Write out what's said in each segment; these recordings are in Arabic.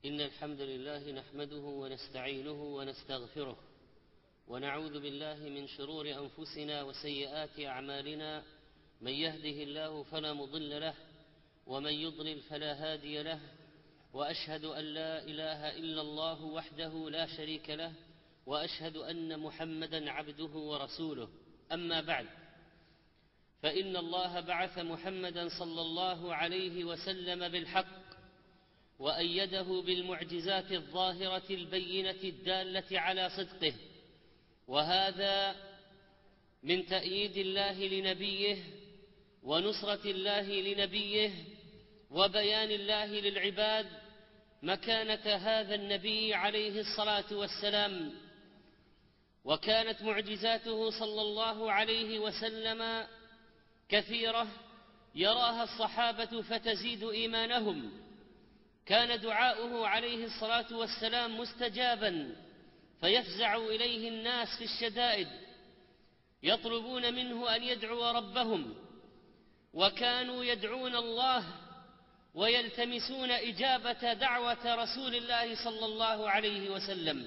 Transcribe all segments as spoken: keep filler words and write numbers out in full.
إن الحمد لله نحمده ونستعينه ونستغفره ونعوذ بالله من شرور أنفسنا وسيئات أعمالنا. من يهده الله فلا مضل له ومن يضلل فلا هادي له، وأشهد أن لا إله إلا الله وحده لا شريك له، وأشهد أن محمدا عبده ورسوله. أما بعد، فإن الله بعث محمدا صلى الله عليه وسلم بالحق وأيده بالمعجزات الظاهرة البينة الدالة على صدقه، وهذا من تأييد الله لنبيه ونصرة الله لنبيه وبيان الله للعباد مكانة هذا النبي عليه الصلاة والسلام. وكانت معجزاته صلى الله عليه وسلم كثيرة يراها الصحابة فتزيد إيمانهم. كان دعاؤه عليه الصلاة والسلام مستجابا، فيفزع إليه الناس في الشدائد يطلبون منه أن يدعو ربهم، وكانوا يدعون الله ويلتمسون إجابة دعوة رسول الله صلى الله عليه وسلم.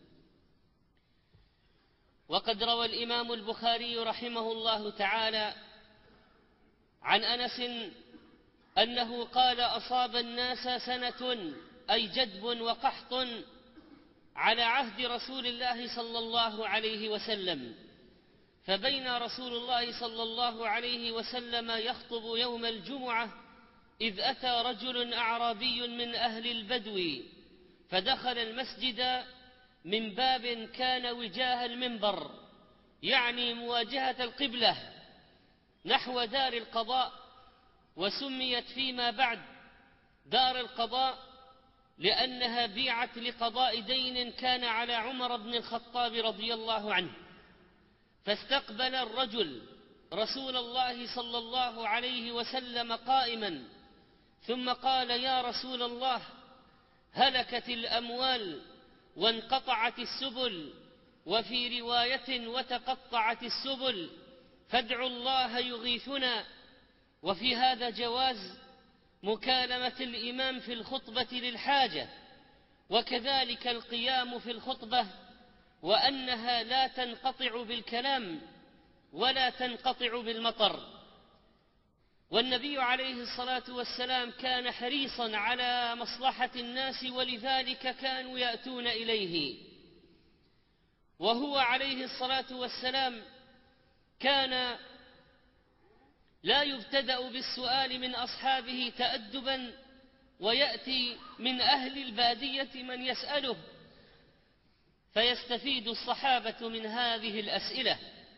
وقد روى الإمام البخاري رحمه الله تعالى عن أنس أنه قال: أصاب الناس سنة أي جدب وقحط على عهد رسول الله صلى الله عليه وسلم، فبين رسول الله صلى الله عليه وسلم يخطب يوم الجمعة إذ أتى رجل أعرابي من أهل البدو، فدخل المسجد من باب كان وجاه المنبر، يعني مواجهة القبلة نحو دار القضاء، وسميت فيما بعد دار القضاء لأنها بيعت لقضاء دين كان على عمر بن الخطاب رضي الله عنه. فاستقبل الرجل رسول الله صلى الله عليه وسلم قائما، ثم قال: يا رسول الله، هلكت الأموال وانقطعت السبل، وفي رواية وتقطعت السبل، فادعوا الله يغيثنا. وفي هذا جواز مكالمة الإمام في الخطبة للحاجة، وكذلك القيام في الخطبة، وأنها لا تنقطع بالكلام ولا تنقطع بالمطر. والنبي عليه الصلاة والسلام كان حريصا على مصلحة الناس، ولذلك كانوا يأتون إليه. وهو عليه الصلاة والسلام كان لا يبتدأ بالسؤال من أصحابه تأدبا، ويأتي من أهل البادية من يسأله، فيستفيد الصحابة من هذه الأسئلة.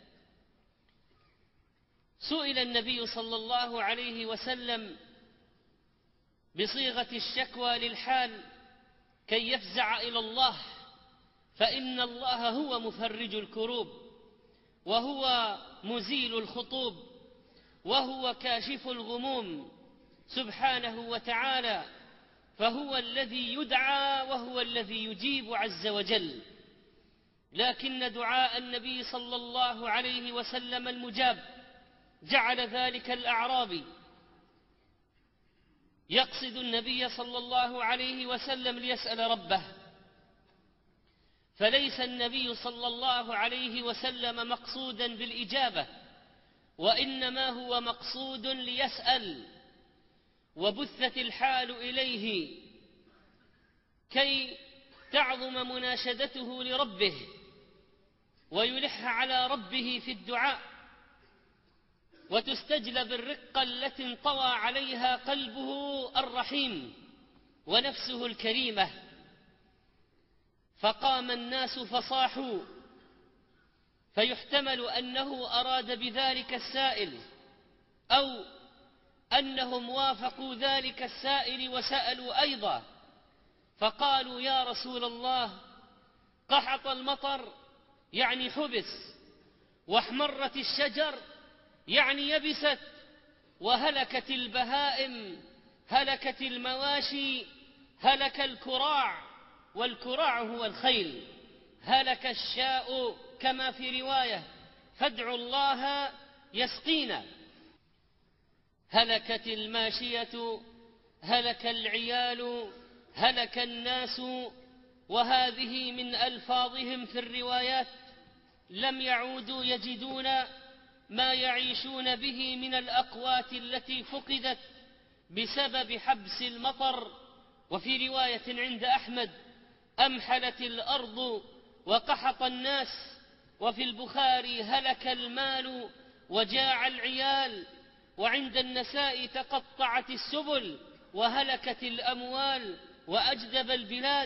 سئل النبي صلى الله عليه وسلم بصيغة الشكوى للحال كي يفزع إلى الله، فإن الله هو مفرج الكروب، وهو مزيل الخطوب، وهو كاشف الغموم سبحانه وتعالى، فهو الذي يدعى وهو الذي يجيب عز وجل. لكن دعاء النبي صلى الله عليه وسلم المجاب جعل ذلك الأعرابي يقصد النبي صلى الله عليه وسلم ليسأل ربه، فليس النبي صلى الله عليه وسلم مقصودا بالإجابة، وإنما هو مقصود ليسأل، وبثت الحال إليه كي تعظم مناشدته لربه ويلح على ربه في الدعاء، وتستجلب الرقة التي انطوى عليها قلبه الرحيم ونفسه الكريمة. فقام الناس فصاحوا، فيحتمل أنه أراد بذلك السائل، أو أنهم وافقوا ذلك السائل وسألوا أيضا، فقالوا: يا رسول الله، قحط المطر يعني حبس، واحمرت الشجر يعني يبست، وهلكت البهائم، هلكت المواشي، هلك الكراع، والكراع هو الخيل، هلك الشاء كما في رواية، فادعوا الله يسقينا. هلكت الماشية، هلك العيال، هلك الناس، وهذه من ألفاظهم في الروايات، لم يعودوا يجدون ما يعيشون به من الأقوات التي فقدت بسبب حبس المطر. وفي رواية عند أحمد: أمحلت الأرض وقحط الناس. وفي البخاري: هلك المال وجاع العيال. وعند النساء: تقطعت السبل وهلكت الأموال وأجدب البلاد.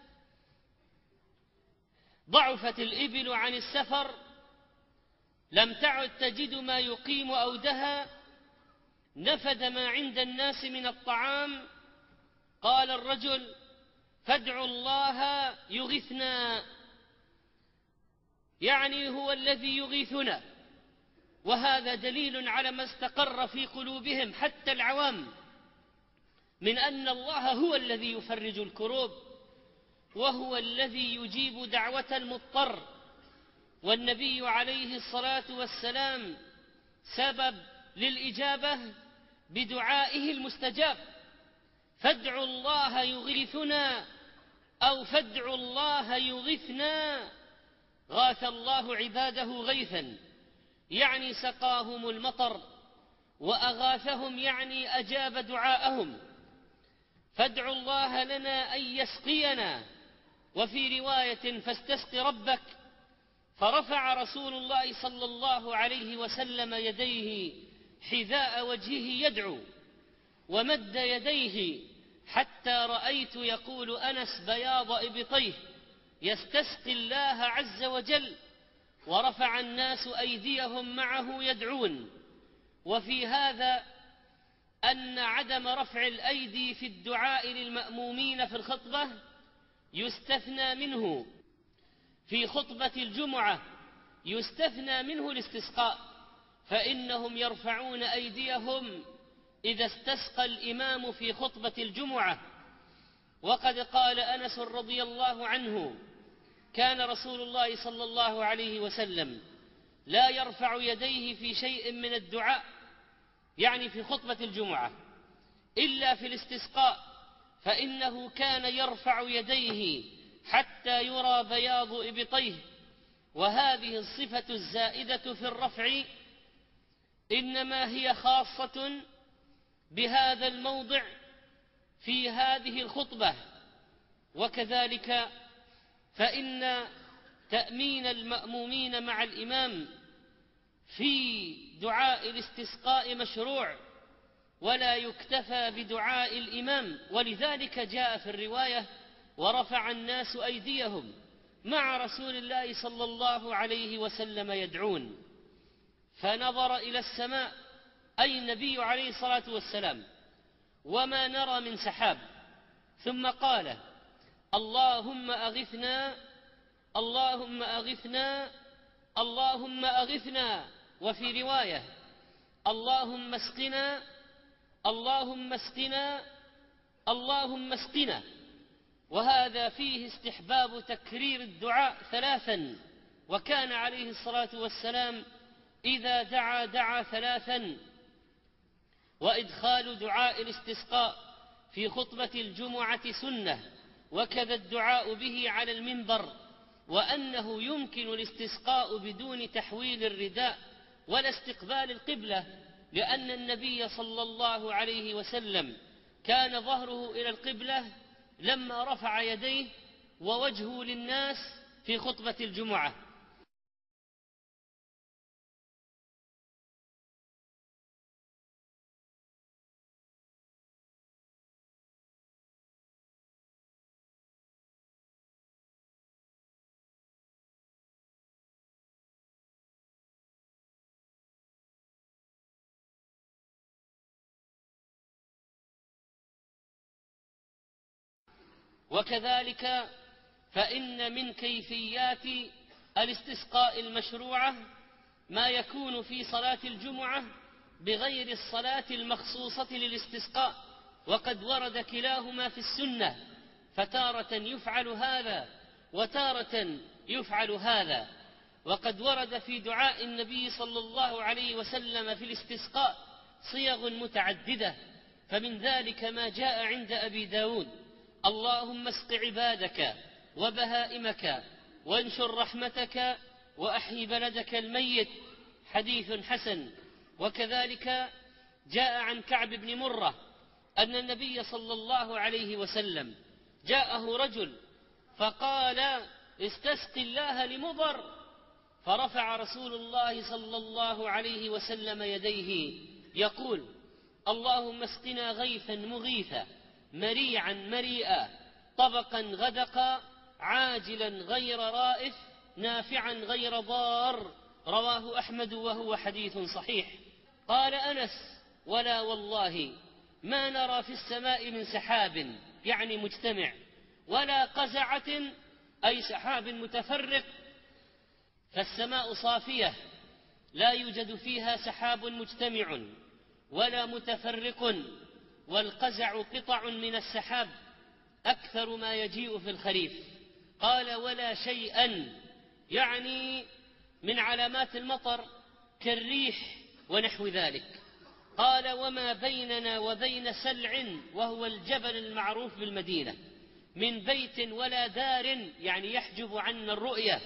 ضعفت الإبل عن السفر، لم تعد تجد ما يقيم أودها، نفد ما عند الناس من الطعام. قال الرجل: فادعوا الله يغثنا، يعني هو الذي يغيثنا. وهذا دليل على ما استقر في قلوبهم حتى العوام من أن الله هو الذي يفرج الكروب، وهو الذي يجيب دعوة المضطر. والنبي عليه الصلاة والسلام سبب للإجابة بدعائه المستجاب: فادعوا الله يغيثنا، أو فادعوا الله يغثنا. غاث الله عباده غيثا، يعني سقاهم المطر، وأغاثهم يعني أجاب دعاءهم. فادعوا الله لنا أن يسقينا. وفي رواية: فاستسق ربك. فرفع رسول الله صلى الله عليه وسلم يديه حذاء وجهه يدعو، ومد يديه حتى رأيت، يقول أنس، بياض إبطيه يستسقي الله عز وجل. ورفع الناس أيديهم معه يدعون. وفي هذا أن عدم رفع الأيدي في الدعاء للمأمومين في الخطبة يستثنى منه. في خطبة الجمعة يستثنى منه الاستسقاء، فإنهم يرفعون أيديهم إذا استسقى الإمام في خطبة الجمعة. وقد قال أنس رضي الله عنه: كان رسول الله صلى الله عليه وسلم لا يرفع يديه في شيء من الدعاء، يعني في خطبة الجمعة، إلا في الاستسقاء، فإنه كان يرفع يديه حتى يرى بياض إبطيه. وهذه الصفة الزائدة في الرفع إنما هي خاصة بهذا الموضع في هذه الخطبة. وكذلك فإن تأمين المأمومين مع الإمام في دعاء الاستسقاء مشروع، ولا يكتفى بدعاء الإمام. ولذلك جاء في الرواية: ورفع الناس أيديهم مع رسول الله صلى الله عليه وسلم يدعون. فنظر إلى السماء، أي النبي عليه الصلاة والسلام، وما نرى من سحاب، ثم قال: اللهم أغثنا، اللهم أغثنا، اللهم أغثنا. وفي رواية: اللهم اسقنا، اللهم اسقنا، اللهم اسقنا. وهذا فيه استحباب تكرير الدعاء ثلاثا، وكان عليه الصلاة والسلام إذا دعا دعا ثلاثا. وإدخال دعاء الاستسقاء في خطبة الجمعة سنة، وكذا الدعاء به على المنبر، وأنه يمكن الاستسقاء بدون تحويل الرداء ولا استقبال القبلة، لأن النبي صلى الله عليه وسلم كان ظهره إلى القبلة لما رفع يديه ووجهه للناس في خطبة الجمعة. وكذلك فإن من كيفيات الاستسقاء المشروعة ما يكون في صلاة الجمعة بغير الصلاة المخصوصة للاستسقاء، وقد ورد كلاهما في السنة، فتارة يفعل هذا وتارة يفعل هذا. وقد ورد في دعاء النبي صلى الله عليه وسلم في الاستسقاء صيغ متعددة، فمن ذلك ما جاء عند أبي داود: اللهم اسق عبادك وبهائمك وانشر رحمتك وأحيي بلدك الميت، حديث حسن. وكذلك جاء عن كعب بن مرة أن النبي صلى الله عليه وسلم جاءه رجل فقال استسق الله لمضر، فرفع رسول الله صلى الله عليه وسلم يديه يقول اللهم اسقنا غيثا مغيثا مريعا مريئا طبقا غدقا عاجلا غير رائف نافعا غير ضار، رواه أحمد وهو حديث صحيح. قال أنس ولا والله ما نرى في السماء من سحاب يعني مجتمع ولا قزعة أي سحاب متفرق، فالسماء صافية لا يوجد فيها سحاب مجتمع ولا متفرق، والقزع قطع من السحاب أكثر ما يجيء في الخريف. قال ولا شيئا يعني من علامات المطر كالريح ونحو ذلك. قال وما بيننا وبين سلع وهو الجبل المعروف بالمدينة من بيت ولا دار يعني يحجب عنا الرؤية،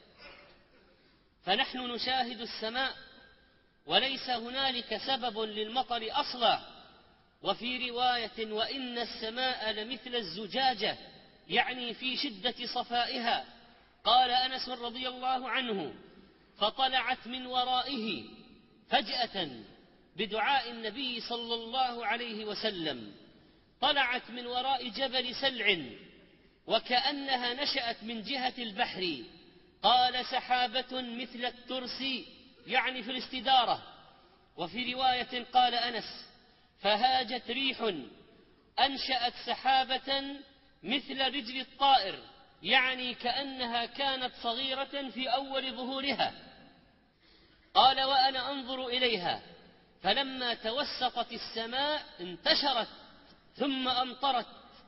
فنحن نشاهد السماء وليس هنالك سبب للمطر أصلا. وفي رواية وإن السماء لمثل الزجاجة يعني في شدة صفائها. قال أنس رضي الله عنه فطلعت من ورائه فجأة بدعاء النبي صلى الله عليه وسلم، طلعت من وراء جبل سلع وكأنها نشأت من جهة البحر. قال سحابة مثل الترس يعني في الاستدارة. وفي رواية قال أنس فهاجت ريح أنشأت سحابة مثل رجل الطائر يعني كأنها كانت صغيرة في أول ظهورها. قال وأنا أنظر إليها فلما توسطت السماء انتشرت ثم أمطرت،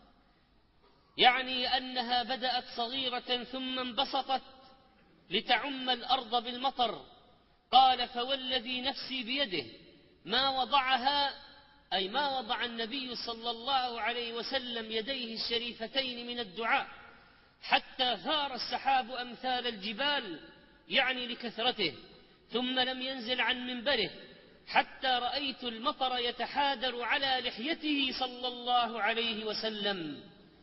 يعني أنها بدأت صغيرة ثم انبسطت لتعم الأرض بالمطر. قال فوالذي نفسي بيده ما وضعها أي ما وضع النبي صلى الله عليه وسلم يديه الشريفتين من الدعاء حتى ثار السحاب أمثال الجبال يعني لكثرته، ثم لم ينزل عن منبره حتى رأيت المطر يتحادر على لحيته صلى الله عليه وسلم.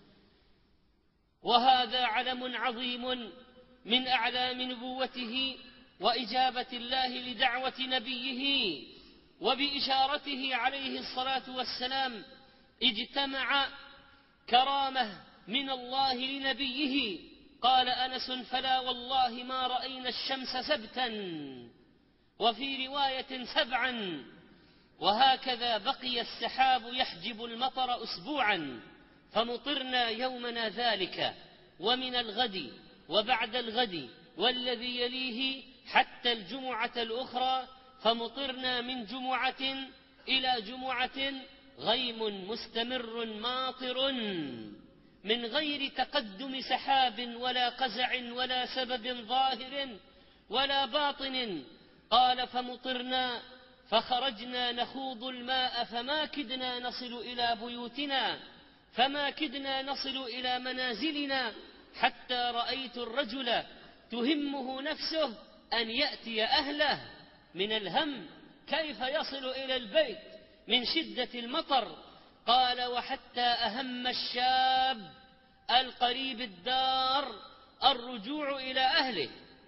وهذا علم عظيم من أعلام نبوته وإجابة الله لدعوة نبيه، وبإشارته عليه الصلاة والسلام اجتمع كرامة من الله لنبيه. قال أنس فلا والله ما رأينا الشمس سبتا، وفي رواية سبعا. وهكذا بقي السحاب يحجب المطر أسبوعا، فمطرنا يومنا ذلك ومن الغد وبعد الغد والذي يليه حتى الجمعة الأخرى، فمطرنا من جمعة إلى جمعة غيم مستمر ماطر من غير تقدم سحاب ولا قزع ولا سبب ظاهر ولا باطن. قال فمطرنا فخرجنا نخوض الماء فما كدنا نصل إلى بيوتنا فما كدنا نصل إلى منازلنا حتى رأيت الرجل تهمه نفسه أن يأتي أهله من الهم كيف يصل إلى البيت من شدة المطر. قال وحتى أهم الشاب القريب الدار الرجوع إلى أهله.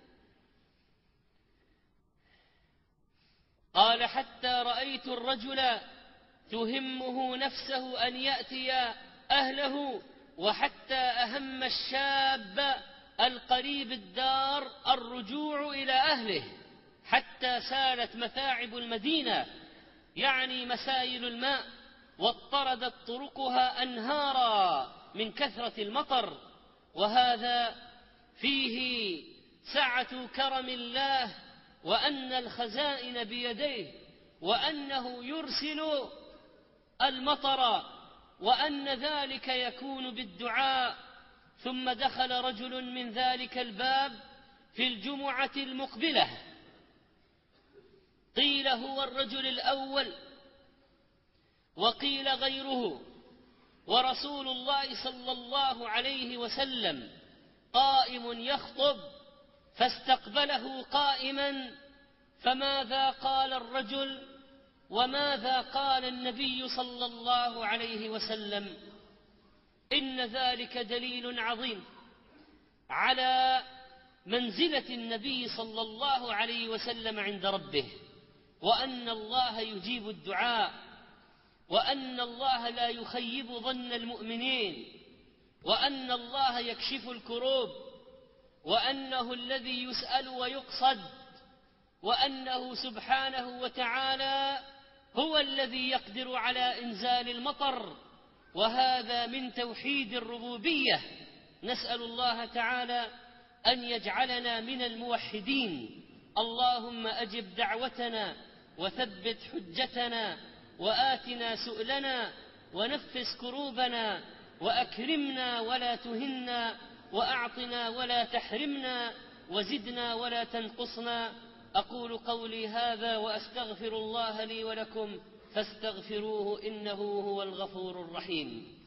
قال حتى رأيت الرجل تهمه نفسه أن يأتي أهله، وحتى أهم الشاب القريب الدار الرجوع إلى أهله، حتى سالت مثاعب المدينة يعني مسايل الماء واضطردت طرقها أنهارا من كثرة المطر. وهذا فيه سعة كرم الله وأن الخزائن بيديه وأنه يرسل المطر وأن ذلك يكون بالدعاء. ثم دخل رجل من ذلك الباب في الجمعة المقبلة، قيل هو الرجل الأول وقيل غيره، ورسول الله صلى الله عليه وسلم قائم يخطب فاستقبله قائما، فماذا قال الرجل وماذا قال النبي صلى الله عليه وسلم؟ إن ذلك دليل عظيم على منزلة النبي صلى الله عليه وسلم عند ربه، وأن الله يجيب الدعاء، وأن الله لا يخيب ظن المؤمنين، وأن الله يكشف الكروب، وأنه الذي يسأل ويقصد، وأنه سبحانه وتعالى هو الذي يقدر على إنزال المطر، وهذا من توحيد الربوبية. نسأل الله تعالى أن يجعلنا من الموحدين. اللهم أجب دعوتنا وثبت حجتنا وآتنا سؤلنا ونفس كروبنا وأكرمنا ولا تهنا وأعطنا ولا تحرمنا وزدنا ولا تنقصنا. أقول قولي هذا وأستغفر الله لي ولكم فاستغفروه إنه هو الغفور الرحيم.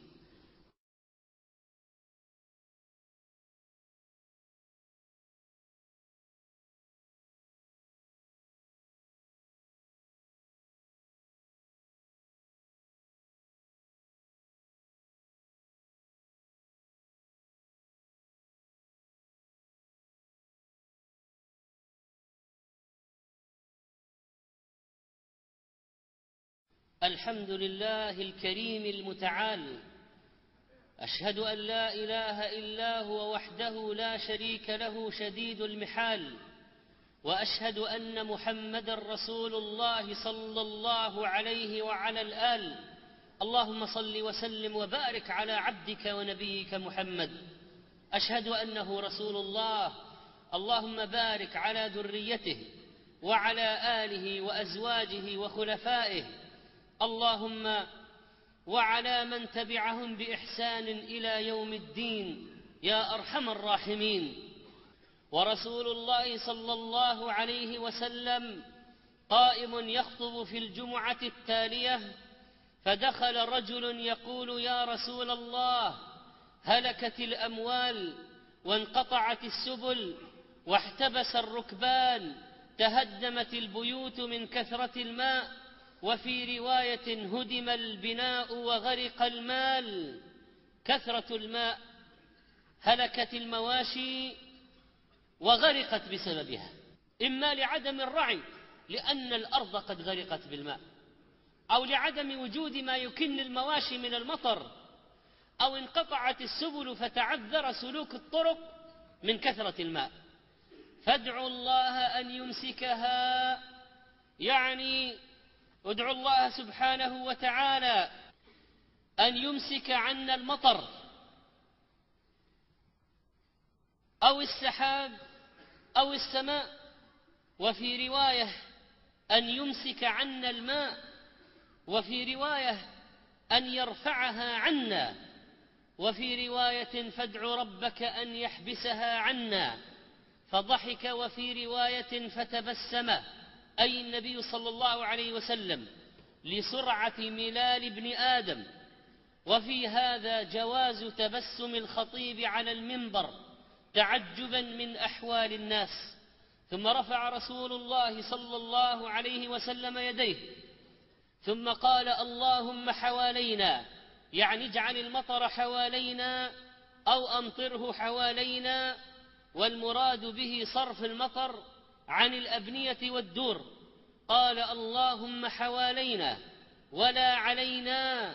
الحمد لله الكريم المتعال، أشهد أن لا إله إلا هو وحده لا شريك له شديد المحال، وأشهد أن محمدا رسول الله صلى الله عليه وعلى الآل. اللهم صل وسلم وبارك على عبدك ونبيك محمد، أشهد أنه رسول الله. اللهم بارك على ذريته وعلى آله وأزواجه وخلفائه، اللهم وعلى من تبعهم بإحسان إلى يوم الدين يا أرحم الراحمين. ورسول الله صلى الله عليه وسلم قائم يخطب في الجمعة التالية، فدخل رجل يقول: يا رسول الله، هلكت الأموال وانقطعت السبل واحتبس الركبان، تهدمت البيوت من كثرة الماء، وفي رواية هدم البناء وغرق المال. كثرة الماء، هلكت المواشي وغرقت بسببها، إما لعدم الرعي لأن الأرض قد غرقت بالماء، أو لعدم وجود ما يكن المواشي من المطر، أو انقطعت السبل فتعذر سلوك الطرق من كثرة الماء. فادعوا الله أن يمسكها، يعني ادعوا الله سبحانه وتعالى أن يمسك عنا المطر أو السحاب أو السماء، وفي رواية أن يمسك عنا الماء، وفي رواية أن يرفعها عنا، وفي رواية فادع ربك أن يحبسها عنا. فضحك، وفي رواية فتبسم، أي النبي صلى الله عليه وسلم، لسرعة ملال ابن آدم. وفي هذا جواز تبسم الخطيب على المنبر تعجبا من أحوال الناس. ثم رفع رسول الله صلى الله عليه وسلم يديه ثم قال: اللهم حوالينا، يعني اجعل المطر حوالينا أو أمطره حوالينا، والمراد به صرف المطر عن الأبنية والدور. قال: اللهم حوالينا ولا علينا،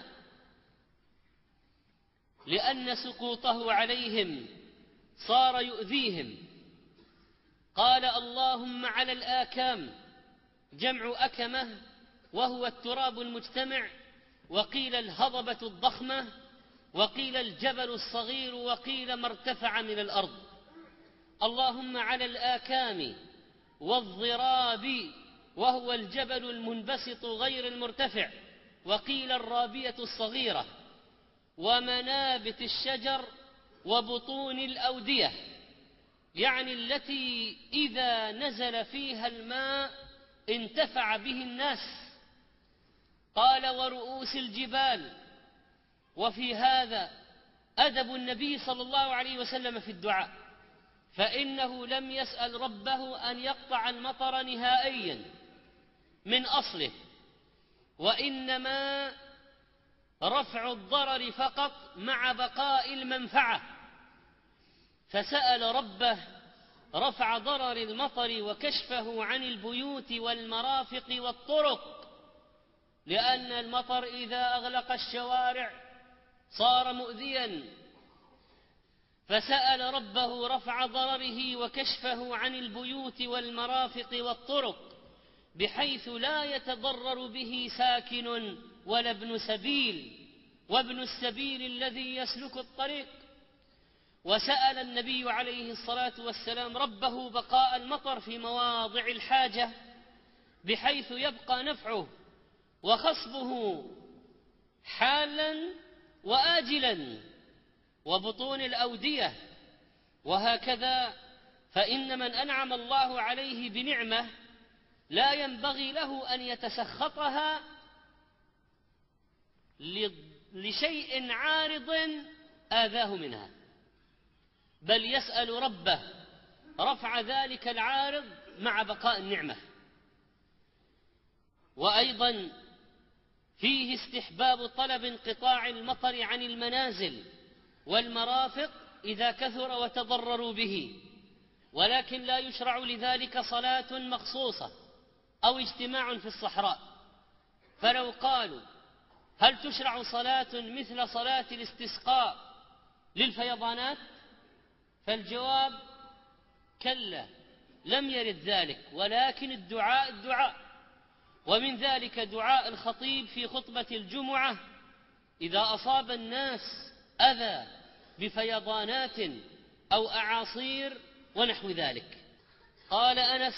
لأن سقوطه عليهم صار يؤذيهم. قال: اللهم على الآكام، جمع أكمة، وهو التراب المجتمع، وقيل الهضبة الضخمة، وقيل الجبل الصغير، وقيل ما ارتفع من الأرض. اللهم على الآكام والضراب، وهو الجبل المنبسط غير المرتفع، وقيل الرابية الصغيرة، ومنابت الشجر، وبطون الأودية، يعني التي إذا نزل فيها الماء انتفع به الناس. قال: ورؤوس الجبال، وفي هذا أدب النبي صلى الله عليه وسلم في الدعاء، فإنه لم يسأل ربه أن يقطع المطر نهائيا من أصله، وإنما رفع الضرر فقط مع بقاء المنفعة، فسأل ربه رفع ضرر المطر وكشفه عن البيوت والمرافق والطرق، لأن المطر إذا أغلق الشوارع صار مؤذيا، فسأل ربه رفع ضرره وكشفه عن البيوت والمرافق والطرق بحيث لا يتضرر به ساكن ولا ابن سبيل وابن السبيل الذي يسلك الطريق. وسأل النبي عليه الصلاة والسلام ربه بقاء المطر في مواضع الحاجة بحيث يبقى نفعه وخصبه حالا وآجلا وبطون الأودية. وهكذا فإن من أنعم الله عليه بنعمة لا ينبغي له أن يتسخطها لشيء عارض آذاه منها، بل يسأل ربه رفع ذلك العارض مع بقاء النعمة. وأيضا فيه استحباب طلب انقطاع المطر عن المنازل والمرافق إذا كثر وتضرروا به، ولكن لا يشرع لذلك صلاة مخصوصة أو اجتماع في الصحراء. فلو قالوا هل تشرع صلاة مثل صلاة الاستسقاء للفيضانات؟ فالجواب كلا، لم يرد ذلك، ولكن الدعاء الدعاء. ومن ذلك دعاء الخطيب في خطبة الجمعة إذا أصاب الناس أذى بفيضانات أو أعاصير ونحو ذلك. قال أنس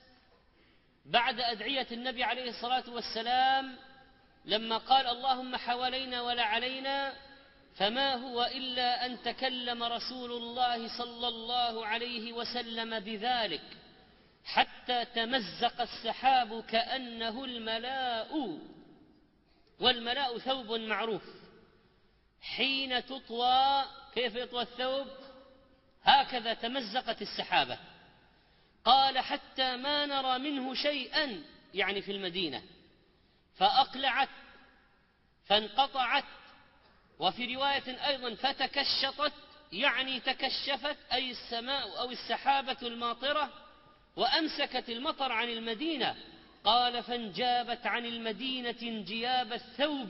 بعد أدعية النبي عليه الصلاة والسلام لما قال اللهم حوالينا ولا علينا، فما هو إلا أن تكلم رسول الله صلى الله عليه وسلم بذلك حتى تمزق السحاب كأنه الملاء. والملاء ثوب معروف، حين تطوى كيف يطوى الثوب؟ هكذا تمزقت السحابة. قال حتى ما نرى منه شيئا، يعني في المدينة، فأقلعت فانقطعت، وفي رواية أيضا فتكشطت، يعني تكشفت أي السماء أو السحابة الماطرة، وأمسكت المطر عن المدينة. قال فانجابت عن المدينة انجياب الثوب،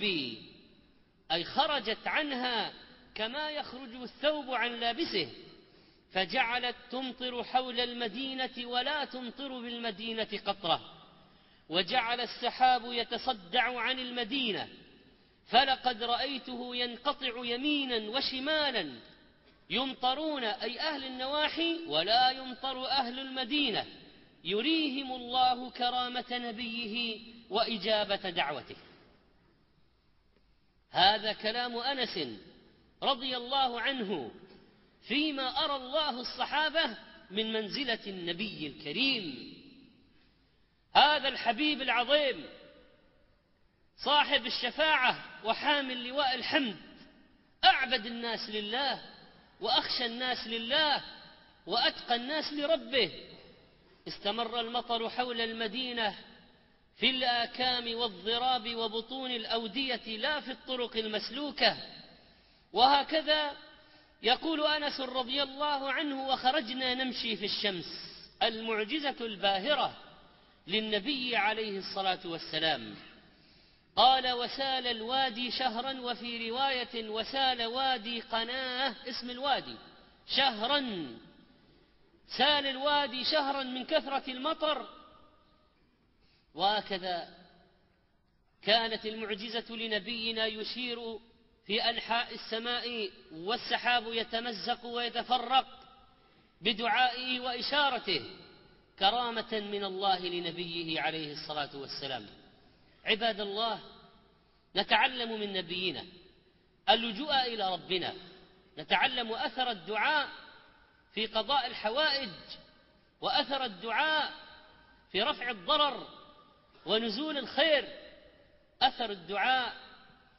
أي خرجت عنها كما يخرج الثوب عن لابسه، فجعلت تمطر حول المدينة ولا تمطر بالمدينة قطرة، وجعل السحاب يتصدع عن المدينة، فلقد رأيته ينقطع يمينا وشمالا، يمطرون أي أهل النواحي ولا يمطر أهل المدينة، يريهم الله كرامة نبيه وإجابة دعوته. هذا كلام أنس رضي الله عنه فيما أرى الله الصحابة من منزلة النبي الكريم. هذا الحبيب العظيم صاحب الشفاعة وحامل لواء الحمد، أعبد الناس لله وأخشى الناس لله وأتقى الناس لربه. استمر المطر حول المدينة في الآكام والضراب وبطون الأودية لا في الطرق المسلوكة. وهكذا يقول أنس رضي الله عنه وخرجنا نمشي في الشمس، المعجزة الباهرة للنبي عليه الصلاة والسلام. قال وسال الوادي شهرا، وفي رواية وسال وادي قناة اسم الوادي شهرا، سال الوادي شهرا من كثرة المطر. وهكذا كانت المعجزة لنبينا يشير في أنحاء السماء والسحاب يتمزق ويتفرق بدعائه وإشارته كرامة من الله لنبيه عليه الصلاة والسلام. عباد الله، نتعلم من نبينا اللجوء إلى ربنا، نتعلم أثر الدعاء في قضاء الحوائج، وأثر الدعاء في رفع الضرر ونزول الخير، أثر الدعاء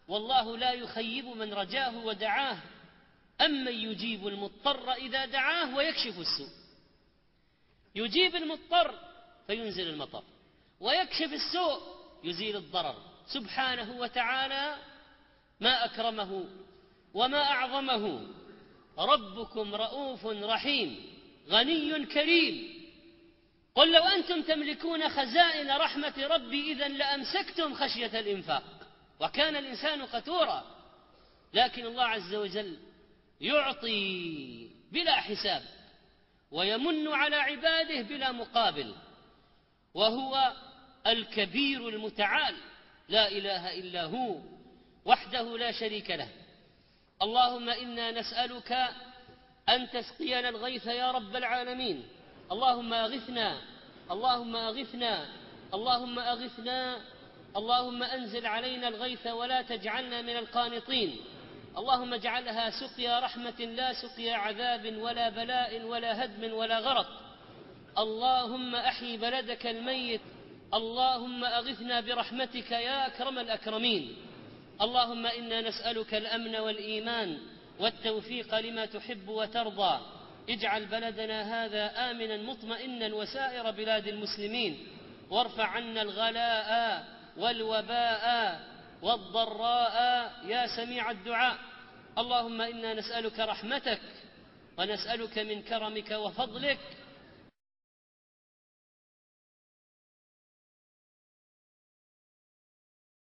والله لا يخيب من رجاه ودعاه، أمن يجيب المضطر إذا دعاه ويكشف السوء. يجيب المضطر فينزل المطر، ويكشف السوء يزيل الضرر سبحانه وتعالى. ما أكرمه وما أعظمه. ربكم رؤوف رحيم غني كريم. قل لو أنتم تملكون خزائن رحمة ربي إذن لأمسكتم خشية الإنفاق، وكان الإنسان قتورا. لكن الله عز وجل يعطي بلا حساب، ويمن على عباده بلا مقابل، وهو الكبير المتعال، لا إله إلا هو وحده لا شريك له. اللهم إنا نسألك أن تسقينا الغيث يا رب العالمين. اللهم أغثنا، اللهم أغثنا، اللهم أغثنا. اللهم أنزل علينا الغيث ولا تجعلنا من القانطين. اللهم اجعلها سقيا رحمة لا سقيا عذاب ولا بلاء ولا هدم ولا غرق. اللهم أحيي بلدك الميت. اللهم أغثنا برحمتك يا أكرم الأكرمين. اللهم إنا نسألك الأمن والإيمان والتوفيق لما تحب وترضى. اجعل بلدنا هذا آمنا مطمئنا وسائر بلاد المسلمين، وارفع عنا الغلاء والوباء والضراء يا سميع الدعاء. اللهم إنا نسألك رحمتك ونسألك من كرمك وفضلك